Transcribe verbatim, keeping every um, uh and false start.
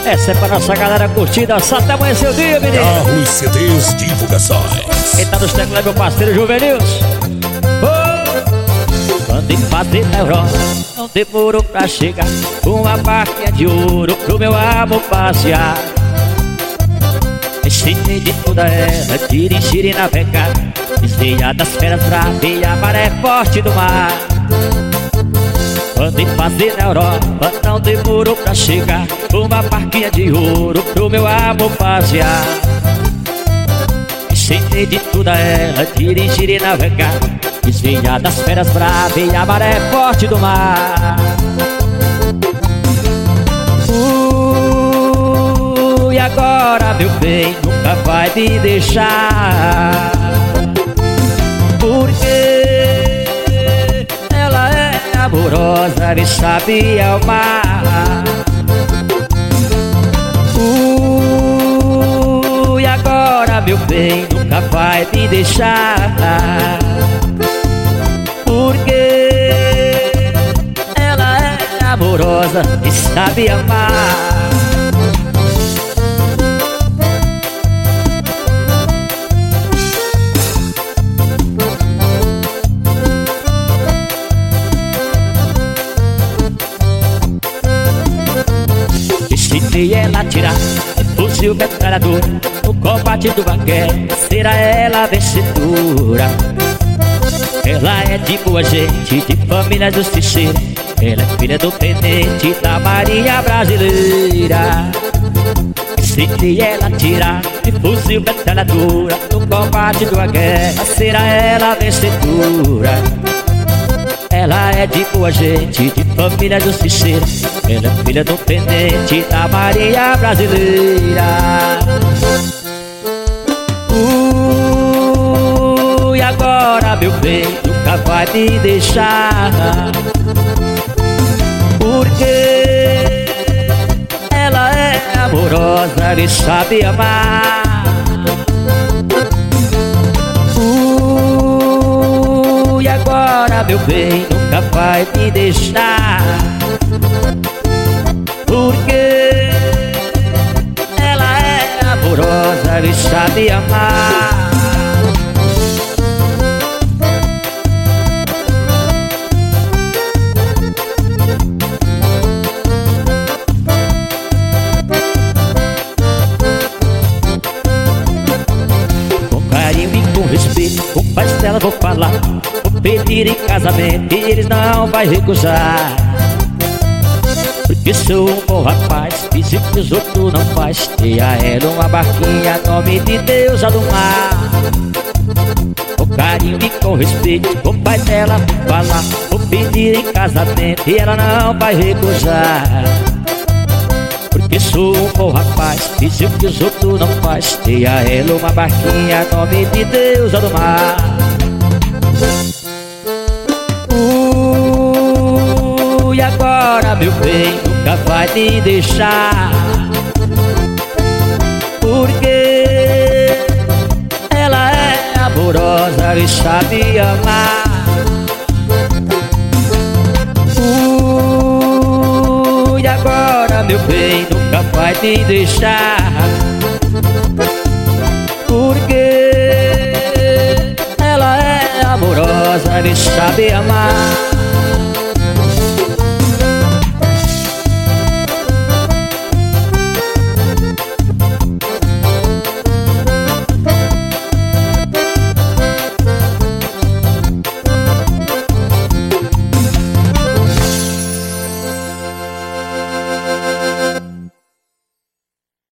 Essa é pra nossa galera curtida, só até amanhecer o dia, menino. Carlos C Ds Divulgações. Quem tá nos teclados é meu parceiro Juvenils. Oh! Quando em fazer na Europa, não demorou pra chegar uma barquinha de ouro pro meu amor passear. Ensinei de toda ela, dirigir e navegar, desviar das feras pra ver a maré forte do mar. Quando em fazer na Europa, não demorou pra chegar uma barquinha de ouro pro meu amor passear. Ensinei de toda ela, dirigir e navegar, desviar das feras bravas e a maré forte do mar. Uh, e agora, meu bem, nunca vai me deixar, porque ela é amorosa e sabe amar. Uh, e agora, meu bem, nunca vai me deixar, porque ela é amorosa e sabe amar. Ensinei ela a tirar fuzil metralhador no combate do banquete, será ela a vencedora. Ela é de boa gente, de família justiceira, ela é filha do tenente da Marinha Brasileira. Ensinei ela a tirar de fuzil metralhadora no combate de uma guerra, será ela a vencedora. Ela é de boa gente, de família justiceira, ela é filha do tenente da Marinha Brasileira. Uh, e agora, meu bem, nunca vai me deixar, porque ela é amorosa e sabe amar. Uh, e agora, meu bem, nunca vai me deixar, porque ela é amorosa e sabe amar. Com carinho e com respeito, com paz dela vou falar, vou pedir em casamento e eles não vai recusar. Porque sou um bom rapaz, fiz o que os outros não faz, dei a ela uma barquinha, nome de deusa do mar. Com carinho e com respeito, com o pai dela vou falar, vou pedir em casamento e ela não vai recusar. Porque sou um bom rapaz, fiz o que os outros não faz, dei a ela uma barquinha, nome de deusa do mar. Uh, e agora, meu bem, nunca vai me deixar, porque ela é amorosa e sabe amar. Uh, e agora, meu bem, nunca vai me deixar, porque ela é amorosa e sabe amar.